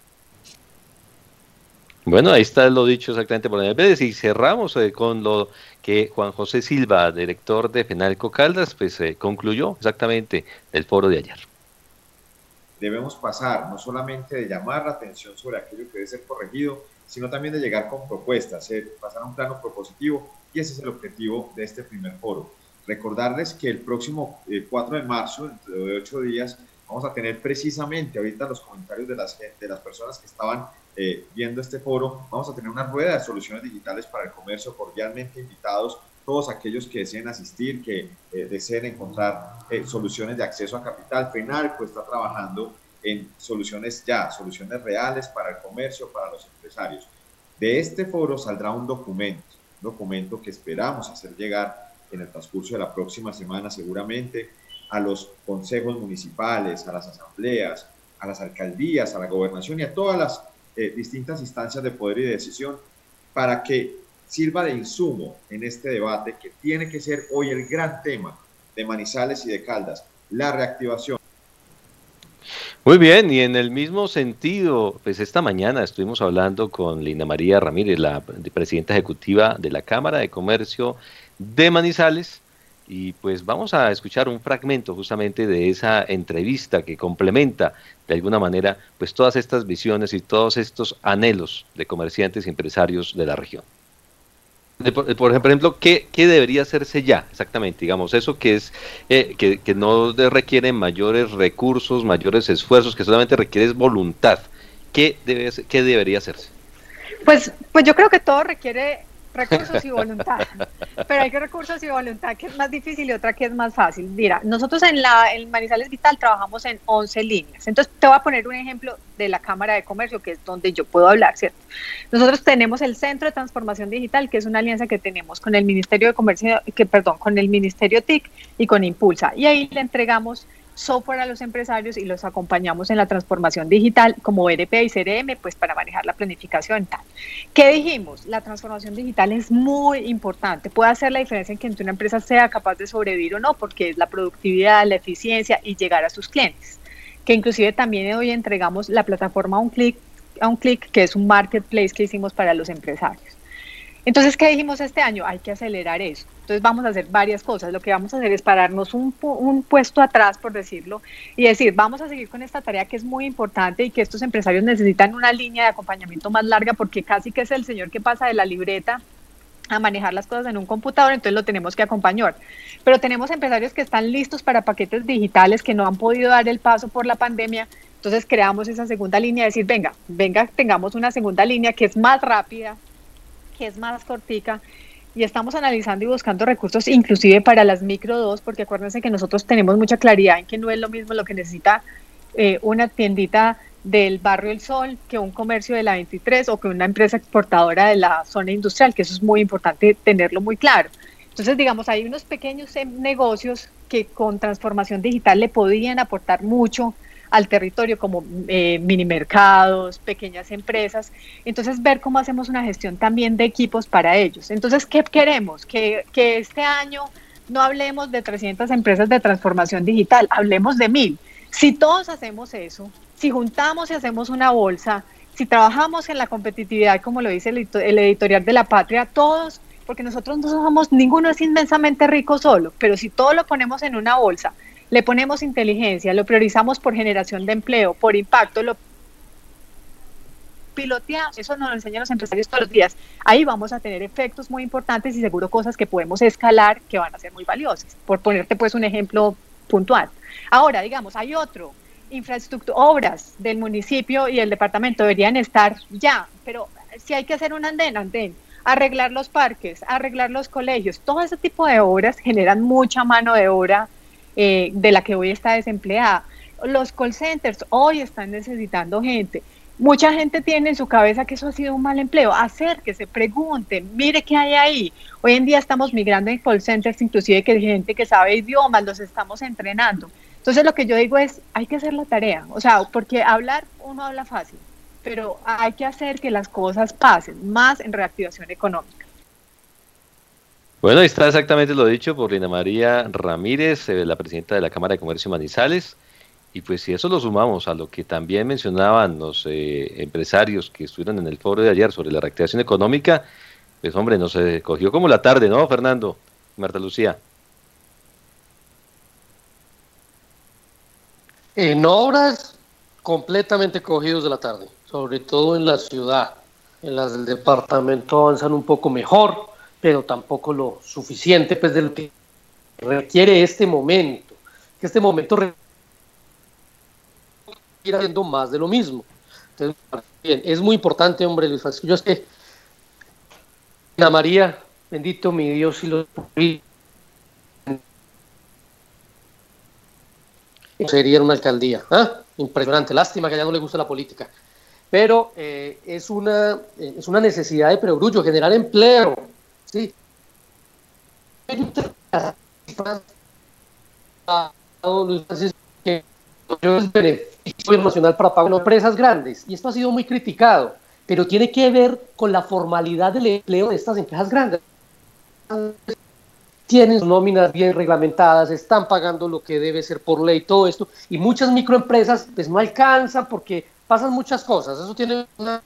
Bueno, ahí está lo dicho exactamente por Daniel Pérez, y cerramos eh, con lo que Juan José Silva, director de Fenalco Caldas, pues eh, concluyó exactamente el foro de ayer. Debemos pasar no solamente de llamar la atención sobre aquello que debe ser corregido, sino también de llegar con propuestas, eh, pasar a un plano propositivo, y ese es el objetivo de este primer foro. Recordarles que el próximo eh, cuatro de marzo, dentro de ocho días, vamos a tener precisamente, ahorita los comentarios de las, de las personas que estaban eh, viendo este foro, vamos a tener una rueda de soluciones digitales para el comercio, cordialmente invitados todos aquellos que deseen asistir, que eh, deseen encontrar eh, soluciones de acceso a capital. Fenalco está trabajando en soluciones ya, soluciones reales para el comercio, para los empresarios. De este foro saldrá un documento, un documento que esperamos hacer llegar en el transcurso de la próxima semana seguramente a los consejos municipales, a las asambleas, a las alcaldías, a la gobernación y a todas las eh, distintas instancias de poder y de decisión, para que sirva de insumo en este debate que tiene que ser hoy el gran tema de Manizales y de Caldas, la reactivación. Muy bien, y en el mismo sentido, pues esta mañana estuvimos hablando con Lina María Ramírez, la presidenta ejecutiva de la Cámara de Comercio de Manizales, y pues vamos a escuchar un fragmento justamente de esa entrevista que complementa de alguna manera pues todas estas visiones y todos estos anhelos de comerciantes y empresarios de la región. Por, por ejemplo, ¿qué, ¿qué debería hacerse ya exactamente? Digamos, eso que es eh, que, que no requiere mayores recursos, mayores esfuerzos, que solamente requiere voluntad. ¿Qué, debe, qué debería hacerse? Pues, pues yo creo que todo requiere recursos y voluntad, pero hay que recursos y voluntad que es más difícil y otra que es más fácil. Mira, nosotros en la en Manizales Vital trabajamos en once líneas, entonces te voy a poner un ejemplo de la Cámara de Comercio, que es donde yo puedo hablar, ¿cierto? Nosotros tenemos el Centro de Transformación Digital, que es una alianza que tenemos con el Ministerio de Comercio, que perdón, con el Ministerio T I C y con Impulsa, y ahí le entregamos software a los empresarios y los acompañamos en la transformación digital como E R P y C R M, pues para manejar la planificación y tal. ¿Qué dijimos? La transformación digital es muy importante, puede hacer la diferencia en que una empresa sea capaz de sobrevivir o no, porque es la productividad, la eficiencia y llegar a sus clientes. Que inclusive también hoy entregamos la plataforma a un clic, a un clic, que es un marketplace que hicimos para los empresarios. Entonces, ¿qué dijimos este año? Hay que acelerar eso. Entonces vamos a hacer varias cosas. Lo que vamos a hacer es pararnos un, un puesto atrás, por decirlo, y decir, vamos a seguir con esta tarea que es muy importante y que estos empresarios necesitan una línea de acompañamiento más larga, porque casi que es el señor que pasa de la libreta a manejar las cosas en un computador, entonces lo tenemos que acompañar. Pero tenemos empresarios que están listos para paquetes digitales, que no han podido dar el paso por la pandemia, entonces creamos esa segunda línea, decir, venga, venga, tengamos una segunda línea que es más rápida, que es más cortica, y estamos analizando y buscando recursos inclusive para las micro dos, porque acuérdense que nosotros tenemos mucha claridad en que no es lo mismo lo que necesita eh, una tiendita del Barrio El Sol que un comercio de la veintitrés o que una empresa exportadora de la zona industrial, que eso es muy importante tenerlo muy claro. Entonces, digamos, hay unos pequeños negocios que con transformación digital le podían aportar mucho al territorio, como eh, mini mercados, pequeñas empresas. Entonces, ver cómo hacemos una gestión también de equipos para ellos. Entonces, ¿qué queremos? Que, que este año no hablemos de trescientas empresas de transformación digital, hablemos de mil. Si todos hacemos eso, si juntamos y hacemos una bolsa, si trabajamos en la competitividad, como lo dice el, el editorial de La Patria, todos, porque nosotros no somos, ninguno es inmensamente rico solo, pero si todo lo ponemos en una bolsa, le ponemos inteligencia, lo priorizamos por generación de empleo, por impacto, lo piloteamos, eso nos lo enseñan los empresarios todos los días, ahí vamos a tener efectos muy importantes y seguro cosas que podemos escalar que van a ser muy valiosas, por ponerte pues un ejemplo puntual. Ahora, digamos, hay otro, infraestructura, obras del municipio y el departamento deberían estar ya, pero si hay que hacer un andén, andén, arreglar los parques, arreglar los colegios, todo ese tipo de obras generan mucha mano de obra eh, de la que hoy está desempleada. Los call centers hoy están necesitando gente. Mucha gente tiene en su cabeza que eso ha sido un mal empleo. Acérquese, pregunte, mire qué hay ahí. Hoy en día estamos migrando en call centers, inclusive que hay gente que sabe idiomas, los estamos entrenando. Entonces lo que yo digo es, hay que hacer la tarea, o sea, porque hablar, uno habla fácil, pero hay que hacer que las cosas pasen, más en reactivación económica. Bueno, ahí está exactamente lo dicho por Lina María Ramírez, eh, la presidenta de la Cámara de Comercio Manizales. Y pues si eso lo sumamos a lo que también mencionaban los eh, empresarios que estuvieron en el foro de ayer sobre la reactivación económica, pues hombre, nos eh, cogió como la tarde, ¿no, Fernando? Marta Lucía. En obras completamente cogidos de la tarde, sobre todo en la ciudad. En las del departamento avanzan un poco mejor, pero tampoco lo suficiente pues de lo que requiere este momento. Que este momento requiere ir haciendo más de lo mismo. Entonces, bien, es muy importante, hombre, Luis Francisco. Yo es que Ana María, bendito mi Dios, y lo sería una alcaldía. ¿Ah? Impresionante, lástima que a ella no le gusta la política. Pero eh, es, una, eh, es una necesidad de perogrullo, generar empleo. ¿Sí? Luis Francisco, que es beneficio nacional para pago en empresas grandes, y esto ha sido muy criticado, pero tiene que ver con la formalidad del empleo de estas empresas grandes. Tienen sus nóminas bien reglamentadas, están pagando lo que debe ser por ley, todo esto, y muchas microempresas pues no alcanzan porque pasan muchas cosas, eso tiene una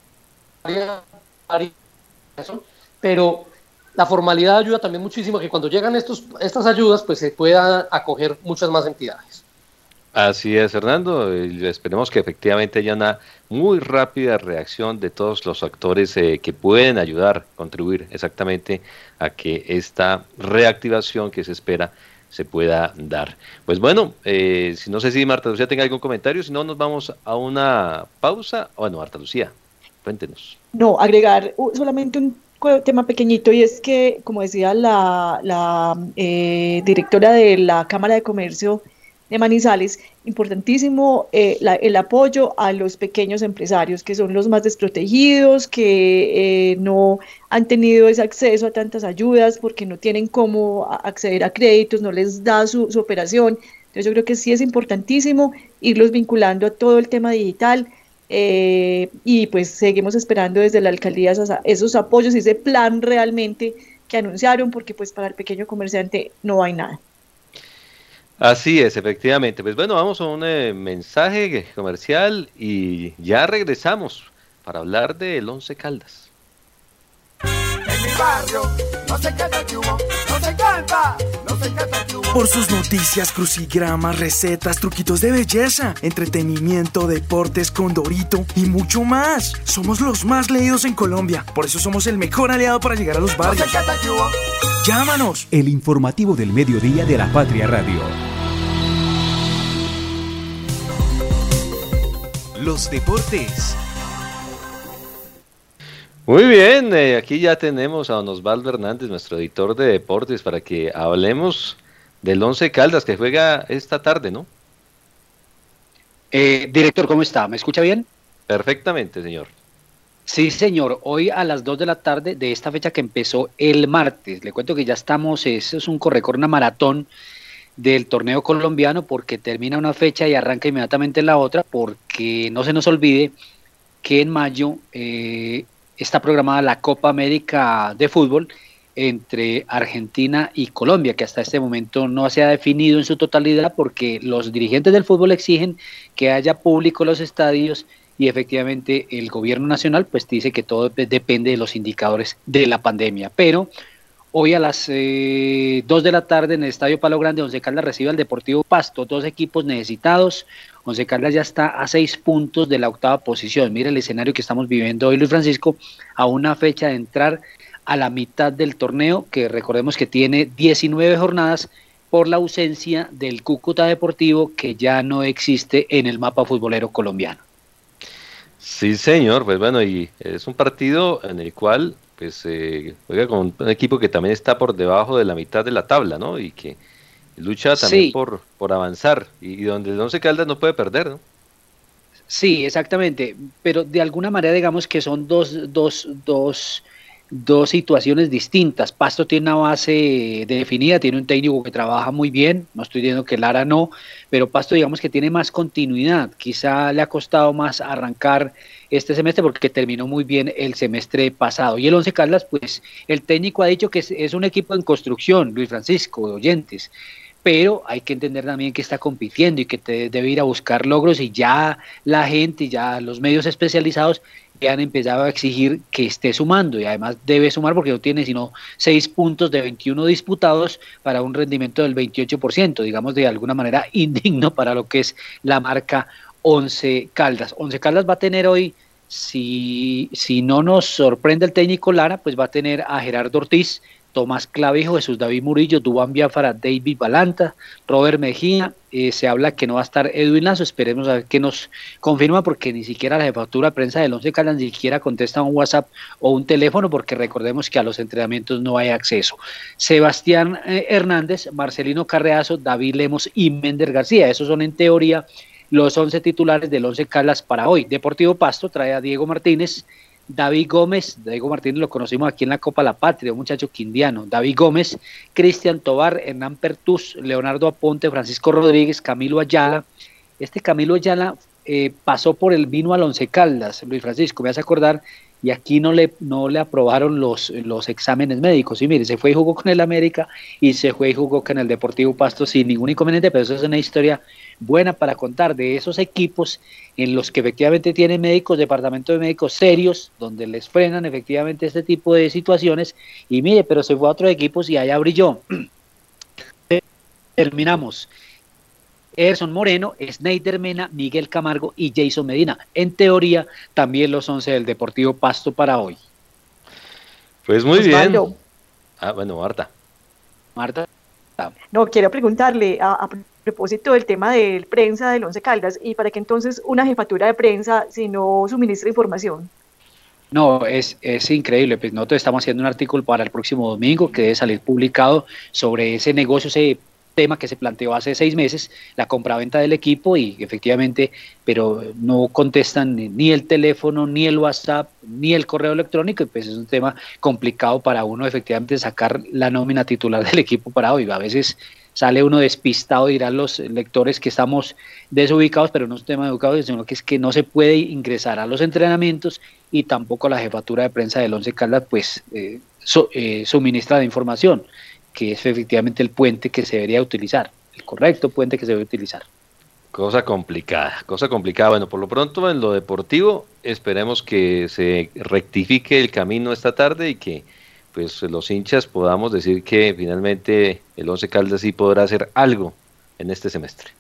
pero la formalidad ayuda también muchísimo a que cuando llegan estos, estas ayudas pues se puedan acoger muchas más entidades. Así es, Fernando, y esperemos que efectivamente haya una muy rápida reacción de todos los actores eh, que pueden ayudar, contribuir exactamente a que esta reactivación que se espera se pueda dar. Pues bueno, eh, si no sé si Marta Lucía tenga algún comentario, si no nos vamos a una pausa. Bueno, Marta Lucía, cuéntenos. No, agregar uh, solamente un tema pequeñito, y es que, como decía la, la eh, directora de la Cámara de Comercio de Manizales, importantísimo eh, la, el apoyo a los pequeños empresarios, que son los más desprotegidos, que eh, no han tenido ese acceso a tantas ayudas porque no tienen cómo acceder a créditos, no les da su, su operación. Entonces yo creo que sí es importantísimo irlos vinculando a todo el tema digital, eh, y pues seguimos esperando desde la alcaldía esos, esos apoyos y ese plan realmente que anunciaron, porque pues para el pequeño comerciante no hay nada. Así es, efectivamente. Pues bueno, vamos a un eh, mensaje comercial y ya regresamos para hablar del Once Caldas. En mi barrio no se canta el humo, no se canta, no se canta el humo. Por sus noticias, crucigramas, recetas, truquitos de belleza, entretenimiento, deportes, Condorito y mucho más. Somos los más leídos en Colombia, por eso somos el mejor aliado para llegar a los barrios. No se canta el humo. Llámanos. El informativo del mediodía de la Patria Radio. Los deportes. Muy bien, eh, aquí ya tenemos a don Osvaldo Hernández, nuestro editor de deportes, para que hablemos del Once Caldas que juega esta tarde, ¿no? Eh, director, ¿cómo está? ¿Me escucha bien? Perfectamente, señor. Sí, señor. Hoy a las dos de la tarde de esta fecha que empezó el martes. Le cuento que ya estamos, eso es un corre-corre, una maratón del torneo colombiano, porque termina una fecha y arranca inmediatamente la otra, porque no se nos olvide que en mayo eh, está programada la Copa América de fútbol entre Argentina y Colombia, que hasta este momento no se ha definido en su totalidad porque los dirigentes del fútbol exigen que haya público en los estadios, y efectivamente el gobierno nacional pues dice que todo depende de los indicadores de la pandemia. Pero hoy a las eh, dos de la tarde en el Estadio Palo Grande, Once Caldas recibe al Deportivo Pasto, dos equipos necesitados. Once Caldas ya está a seis puntos de la octava posición. Mire el escenario que estamos viviendo hoy, Luis Francisco, a una fecha de entrar a la mitad del torneo, que recordemos que tiene diecinueve jornadas por la ausencia del Cúcuta Deportivo, que ya no existe en el mapa futbolero colombiano. Sí, señor, pues bueno, y es un partido en el cual pues eh, juega con un equipo que también está por debajo de la mitad de la tabla, ¿no? Y que lucha también Sí. por, por avanzar, y, y donde el Once Caldas no puede perder, ¿no? Sí, exactamente, pero de alguna manera digamos que son dos, dos, dos, dos situaciones distintas. Pasto tiene una base definida, tiene un técnico que trabaja muy bien, no estoy diciendo que Lara no, pero Pasto digamos que tiene más continuidad, quizá le ha costado más arrancar este semestre porque terminó muy bien el semestre pasado. Y el Once Caldas, pues el técnico ha dicho que es, es un equipo en construcción, Luis Francisco, de oyentes, pero hay que entender también que está compitiendo y que te debe ir a buscar logros, y ya la gente, ya los medios especializados ya han empezado a exigir que esté sumando, y además debe sumar porque no tiene sino seis puntos de veintiuno disputados para un rendimiento del veintiocho por ciento, digamos de alguna manera indigno para lo que es la marca Once Caldas. Once Caldas va a tener hoy, si, si no nos sorprende el técnico Lara, pues va a tener a Gerardo Ortiz, Tomás Clavijo, Jesús David Murillo, Duván Biafara, David Balanta, Robert Mejía. Eh, se habla que no va a estar Edwin Lazo, esperemos a ver qué nos confirma, porque ni siquiera la jefatura de prensa del Once Caldas ni siquiera contesta un WhatsApp o un teléfono, porque recordemos que a los entrenamientos no hay acceso. Sebastián eh, Hernández, Marcelino Carreazo, David Lemos y Mender García, esos son en teoría los once titulares del Once Caldas para hoy. Deportivo Pasto trae a Diego Martínez, David Gómez, Diego Martínez lo conocimos aquí en la Copa La Patria, un muchacho quindiano, David Gómez, Cristian Tobar, Hernán Pertús, Leonardo Aponte, Francisco Rodríguez, Camilo Ayala. Este Camilo Ayala eh, pasó por el vino al Once Caldas, Luis Francisco, me hace acordar, y aquí no le, no le aprobaron los, los exámenes médicos. Y mire, se fue y jugó con el América y se fue y jugó con el Deportivo Pasto sin ningún inconveniente, pero eso es una historia buena para contar de esos equipos en los que efectivamente tienen médicos, departamentos de médicos serios, donde les frenan efectivamente este tipo de situaciones. Y mire, pero se fue a otros equipos y allá brilló. Terminamos. Ederson Moreno, Sneider Mena, Miguel Camargo y Jason Medina. En teoría, también los once del Deportivo Pasto para hoy. Pues muy Osvaldo. bien. Ah, bueno, Marta. Marta. No, quiero preguntarle a, a propósito del tema de prensa del Once Caldas, y para qué entonces una jefatura de prensa si no suministra información. No, es, es increíble. Pues nosotros estamos haciendo un artículo para el próximo domingo que debe salir publicado sobre ese negocio, ese tema que se planteó hace seis meses, la compraventa del equipo, y efectivamente, pero no contestan ni el teléfono, ni el WhatsApp, ni el correo electrónico, y pues es un tema complicado para uno efectivamente sacar la nómina titular del equipo para hoy. A veces sale uno despistado, dirán los lectores que estamos desubicados, pero no es un tema de educados, sino que es que no se puede ingresar a los entrenamientos, y tampoco la jefatura de prensa del Once Caldas pues eh, su, eh, suministra la información, que es efectivamente el puente que se debería utilizar, el correcto puente que se debe utilizar. Cosa complicada, cosa complicada. Bueno, por lo pronto en lo deportivo esperemos que se rectifique el camino esta tarde y que pues los hinchas podamos decir que finalmente el Once Caldas sí podrá hacer algo en este semestre.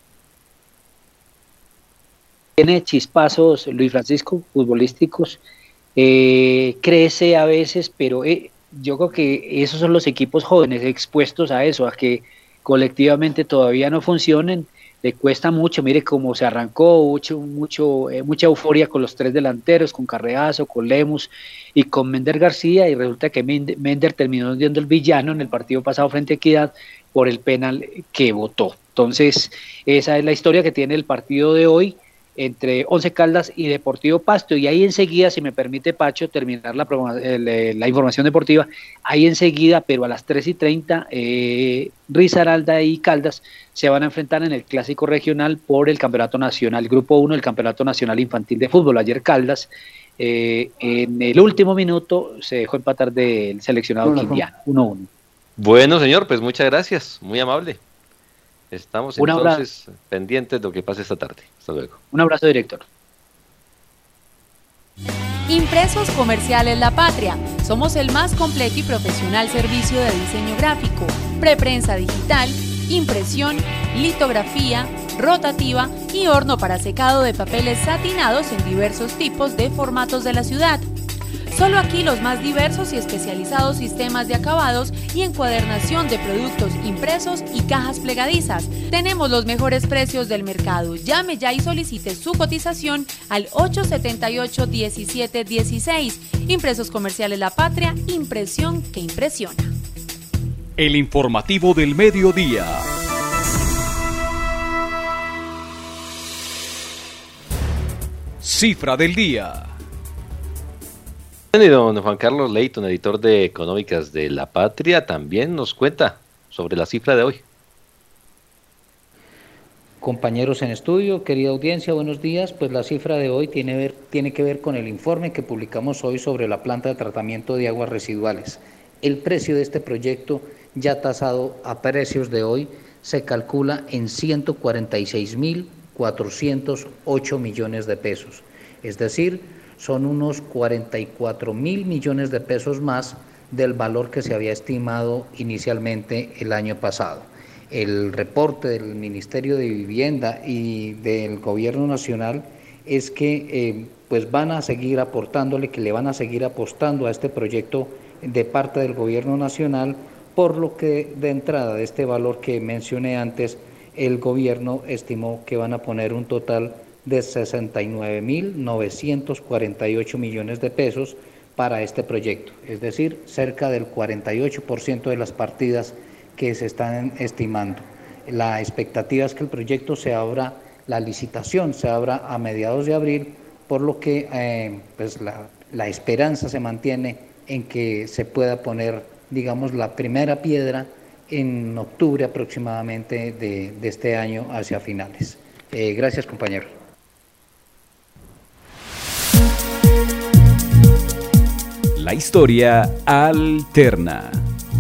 Tiene chispazos, Luis Francisco, futbolísticos, eh, crece a veces, pero eh, yo creo que esos son los equipos jóvenes expuestos a eso, a que colectivamente todavía no funcionen. Le cuesta mucho, mire cómo se arrancó, mucho, mucho, eh, mucha euforia con los tres delanteros, con Carreazo, con Lemus y con Mender García, y resulta que Mender terminó siendo el villano en el partido pasado frente a Equidad por el penal que votó. Entonces, esa es la historia que tiene el partido de hoy entre Once Caldas y Deportivo Pasto, y ahí enseguida, si me permite Pacho, terminar la, la información deportiva, ahí enseguida, pero a las tres y treinta, eh, Risaralda y Caldas se van a enfrentar en el Clásico Regional por el Campeonato Nacional, Grupo uno del Campeonato Nacional Infantil de Fútbol. Ayer Caldas, eh, en el último minuto, se dejó empatar del seleccionado quindiano, uno uno. Bueno, señor, pues muchas gracias, muy amable. Estamos Un entonces abrazo. pendientes de lo que pase esta tarde. Hasta luego. Un abrazo, director. Impresos Comerciales La Patria. Somos el más completo y profesional servicio de diseño gráfico, preprensa digital, impresión, litografía, rotativa y horno para secado de papeles satinados en diversos tipos de formatos de la ciudad. Solo aquí los más diversos y especializados sistemas de acabados y encuadernación de productos impresos y cajas plegadizas. Tenemos los mejores precios del mercado. Llame ya y solicite su cotización al ocho siete ocho, diecisiete dieciséis. Impresos Comerciales La Patria, impresión que impresiona. El informativo del mediodía. Cifra del día. Y don Juan Carlos Leighton, editor de Económicas de La Patria, también nos cuenta sobre la cifra de hoy. Compañeros en estudio, querida audiencia, buenos días. Pues la cifra de hoy tiene, ver, tiene que ver con el informe que publicamos hoy sobre la planta de tratamiento de aguas residuales. El precio de este proyecto, ya tasado a precios de hoy, se calcula en ciento cuarenta y seis mil cuatrocientos ocho millones de pesos. Es decir, son unos cuarenta y cuatro mil millones de pesos más del valor que se había estimado inicialmente el año pasado. El reporte del Ministerio de Vivienda y del Gobierno Nacional es que eh, pues van a seguir aportándole, que le van a seguir apostando a este proyecto de parte del Gobierno Nacional, por lo que de entrada de este valor que mencioné antes, el Gobierno estimó que van a poner un total de sesenta y nueve mil novecientos cuarenta y ocho millones de pesos para este proyecto, es decir, cerca del cuarenta y ocho por ciento de las partidas que se están estimando. La expectativa es que el proyecto se abra, la licitación se abra a mediados de abril, por lo que eh, pues la, la esperanza se mantiene en que se pueda poner, digamos, la primera piedra en octubre aproximadamente de, de este año hacia finales. Eh, gracias, compañero. La historia alterna.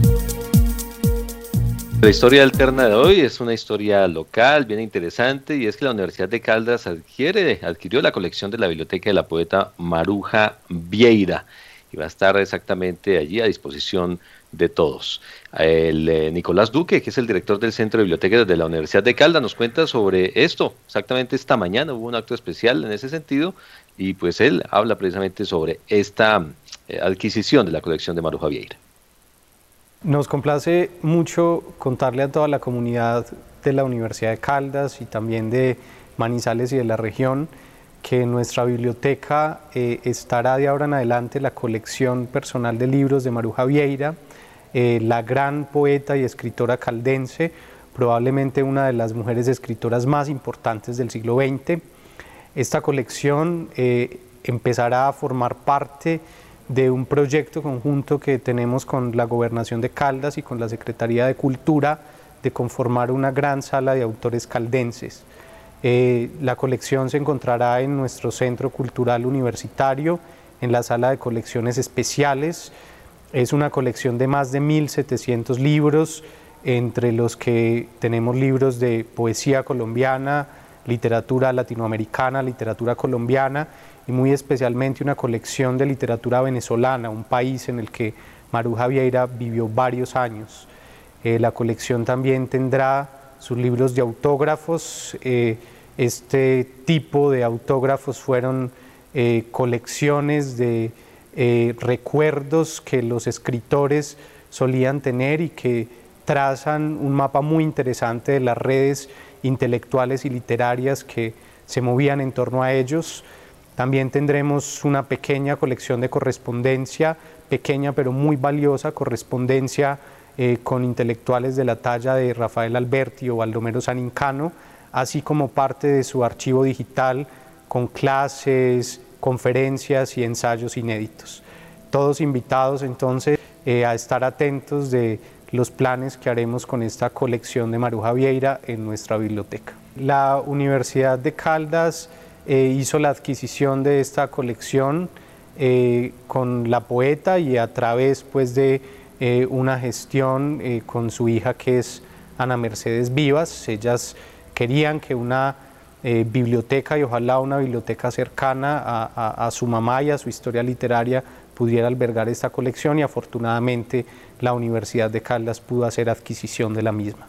La historia alterna de hoy es una historia local, bien interesante, y es que la Universidad de Caldas adquiere, adquirió la colección de la biblioteca de la poeta Maruja Vieira, y va a estar exactamente allí a disposición de todos. El eh, Nicolás Duque, que es el director del Centro de Bibliotecas de la Universidad de Caldas, nos cuenta sobre esto. Exactamente esta mañana hubo un acto especial en ese sentido, y pues él habla precisamente sobre esta eh, adquisición de la colección de Maruja Vieira. Nos complace mucho contarle a toda la comunidad de la Universidad de Caldas y también de Manizales y de la región que en nuestra biblioteca eh, estará de ahora en adelante la colección personal de libros de Maruja Vieira, eh, la gran poeta y escritora caldense, probablemente una de las mujeres escritoras más importantes del siglo veinte. Esta colección eh, empezará a formar parte de un proyecto conjunto que tenemos con la Gobernación de Caldas y con la Secretaría de Cultura de conformar una gran sala de autores caldenses. Eh, la colección se encontrará en nuestro Centro Cultural Universitario, en la Sala de Colecciones Especiales. Es una colección de más de mil setecientos libros, entre los que tenemos libros de poesía colombiana, literatura latinoamericana, literatura colombiana, y muy especialmente una colección de literatura venezolana, un país en el que Maruja Vieira vivió varios años. Eh, la colección también tendrá sus libros de autógrafos. Eh, este tipo de autógrafos fueron eh, colecciones de eh, recuerdos que los escritores solían tener y que trazan un mapa muy interesante de las redes intelectuales y literarias que se movían en torno a ellos. También tendremos una pequeña colección de correspondencia, pequeña pero muy valiosa, correspondencia eh, con intelectuales de la talla de Rafael Alberti o Baldomero Sanincano, así como parte de su archivo digital con clases, conferencias y ensayos inéditos. Todos invitados entonces eh, a estar atentos de los planes que haremos con esta colección de Maruja Vieira en nuestra biblioteca. La Universidad de Caldas Eh, hizo la adquisición de esta colección eh, con la poeta y a través pues, de eh, una gestión eh, con su hija, que es Ana Mercedes Vivas. Ellas querían que una eh, biblioteca, y ojalá una biblioteca cercana a, a, a su mamá y a su historia literaria, pudiera albergar esta colección, y afortunadamente la Universidad de Caldas pudo hacer adquisición de la misma.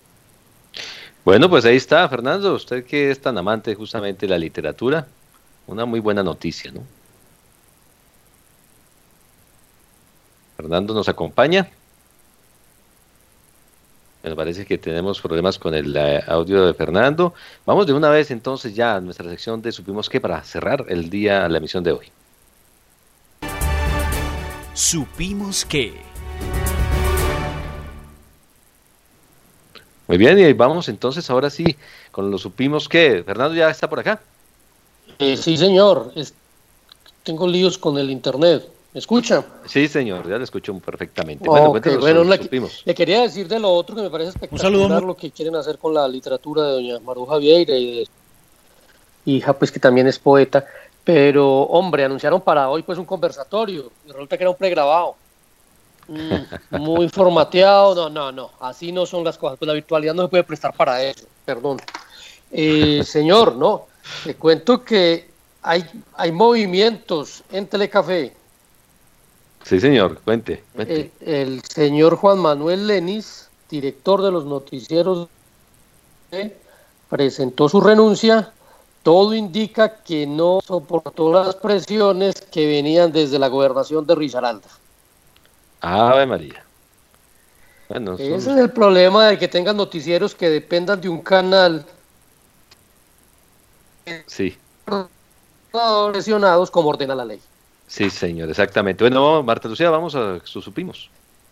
Bueno, pues ahí está, Fernando, usted que es tan amante justamente de la literatura, una muy buena noticia, ¿no? Fernando nos acompaña. Me parece que tenemos problemas con el eh, audio de Fernando. Vamos de una vez entonces ya a nuestra sección de Supimos Qué para cerrar el día, la emisión de hoy. Supimos Qué. Muy bien, y vamos entonces ahora sí con lo Supimos Qué. Fernando ya está por acá. Eh, sí, señor. Es, tengo líos con el internet. ¿Me escucha? Sí, señor, ya lo escucho perfectamente. Bueno, okay, cuéntanos, bueno le, supimos. le quería decir de lo otro que me parece espectacular lo que quieren hacer con la literatura de doña Maruja Vieira y de hija, pues que también es poeta. Pero, hombre, anunciaron para hoy pues un conversatorio. Y resulta que era un pregrabado. Mm, muy formateado. No, no, no. Así no son las cosas. Pues la virtualidad no se puede prestar para eso. Perdón. Eh, señor, no. Le cuento que hay, hay movimientos en Telecafé. Sí, señor, cuente. cuente. El, el señor Juan Manuel Lenis, director de los noticieros, presentó su renuncia. Todo indica que no soportó las presiones que venían desde la gobernación de Risaralda. Ave María. Bueno, ese son... es el problema de que tengan noticieros que dependan de un canal. Sí. Presionados como ordena la ley. Sí, señor, exactamente. Bueno, Marta Lucía, vamos a su supimos.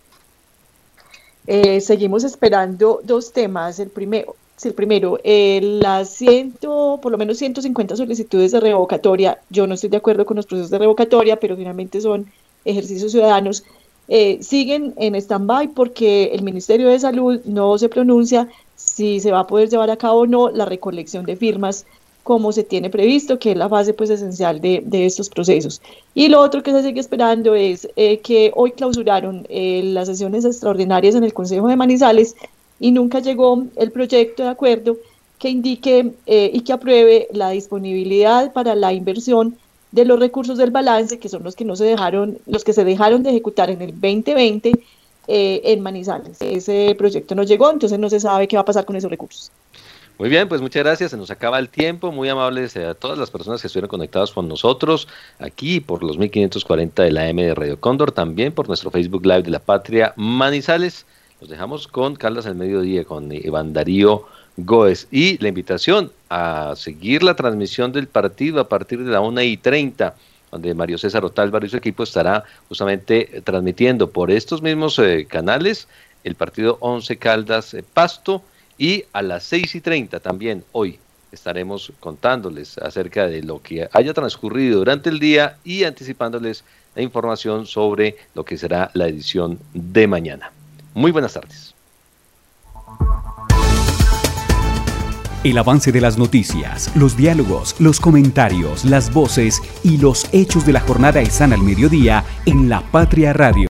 Eh, seguimos esperando dos temas. El primero, el primero, eh, las ciento, por lo menos ciento cincuenta solicitudes de revocatoria. Yo no estoy de acuerdo con los procesos de revocatoria, pero finalmente son ejercicios ciudadanos. Eh, siguen en stand-by porque el Ministerio de Salud no se pronuncia si se va a poder llevar a cabo o no la recolección de firmas como se tiene previsto, que es la fase pues esencial de, de estos procesos. Y lo otro que se sigue esperando es eh, que hoy clausuraron eh, las sesiones extraordinarias en el Consejo de Manizales y nunca llegó el proyecto de acuerdo que indique eh, y que apruebe la disponibilidad para la inversión de los recursos del balance, que son los que no se dejaron, los que se dejaron de ejecutar en el veinte veinte eh, en Manizales. Ese proyecto no llegó, entonces no se sabe qué va a pasar con esos recursos. Muy bien, pues muchas gracias, se nos acaba el tiempo, muy amables a todas las personas que estuvieron conectadas con nosotros, aquí por los mil quinientos cuarenta de la A M de Radio Cóndor, también por nuestro Facebook Live de La Patria Manizales. Los dejamos con Caldas al Mediodía, con Iván Darío Góez, y la invitación a seguir la transmisión del partido a partir de la una y treinta, donde Mario César Otálvaro y su equipo estará justamente transmitiendo por estos mismos eh, canales el partido Once Caldas eh, Pasto. Y a las seis y treinta también hoy estaremos contándoles acerca de lo que haya transcurrido durante el día y anticipándoles la información sobre lo que será la edición de mañana. Muy buenas tardes. El avance de las noticias, los diálogos, los comentarios, las voces y los hechos de la jornada están al mediodía en La Patria Radio.